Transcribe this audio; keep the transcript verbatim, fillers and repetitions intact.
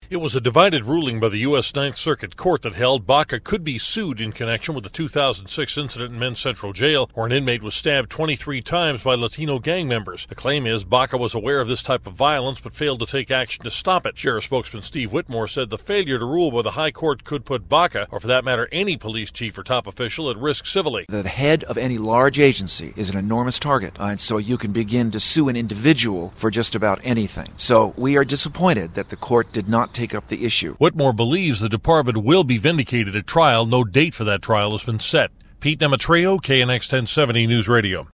It was a divided ruling by the U S Ninth Circuit Court that held Baca could be sued in connection with the two thousand six incident in Men's Central Jail, where an inmate was stabbed twenty-three times by Latino gang members. The claim is Baca was aware of this type of violence but failed to take action to stop it. Sheriff spokesman Steve Whitmore said the failure to rule by the High Court could put Baca, or for that matter any police chief or top official, at risk civilly. The head of any large agency is an enormous target, uh, and so you can begin to sue an individual for just about anything. So we are disappointed that the court did not take up the issue. Whitmore believes the department will be vindicated at trial. No date for that trial has been set. Pete Nematreo, K N X ten seventy News Radio.